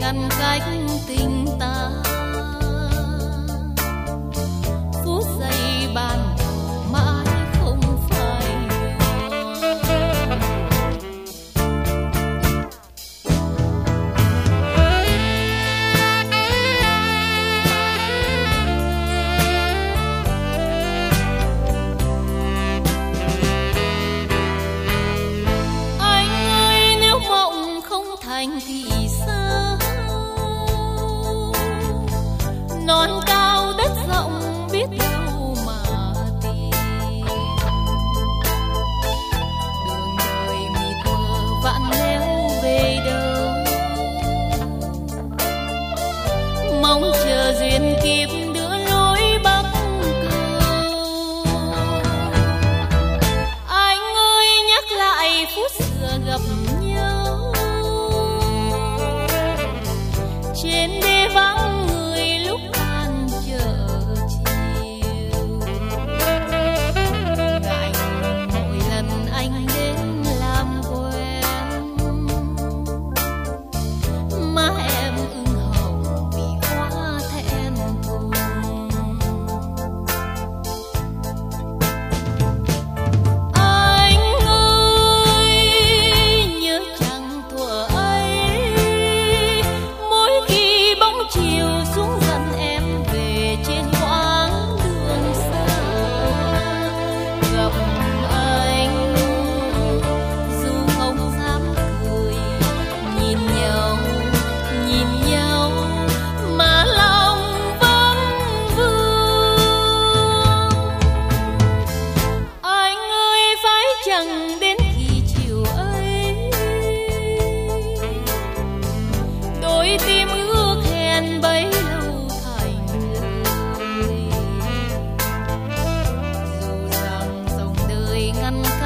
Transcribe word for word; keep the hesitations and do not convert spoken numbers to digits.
ngăn cách tình ta. Phút giây ban đầu mãi không phải anh ơi, nếu mộng không thành thì sao? Non cao đất rộng biết đâu mà tìm. Đường đời mịt mờ vạn nẻo về đâu. Mong chờ duyên kiếp đưa lối bắc cầu. Anh ơi, nhắc lại phút xưa gặp nhau trên đê vắng người lúc tan chợ chiều. Ngại mỗi lần anh đến làm quen, má em ửng hồng vì quá thẹn thùng. Anh ơi, nhớ chẳng thuở ấy, mỗi khi bóng chiều xuống dần em về trên quãng đường xa. Gặp anh dù không dám cười, nhìn nhau nhìn nhau mà lòng vẫn vương. Anh ơi, phải chăng đến khi chiều ấy đôi tim ước hẹn bấy lâu thành lời. Dù rằng dòng đời ngăn cách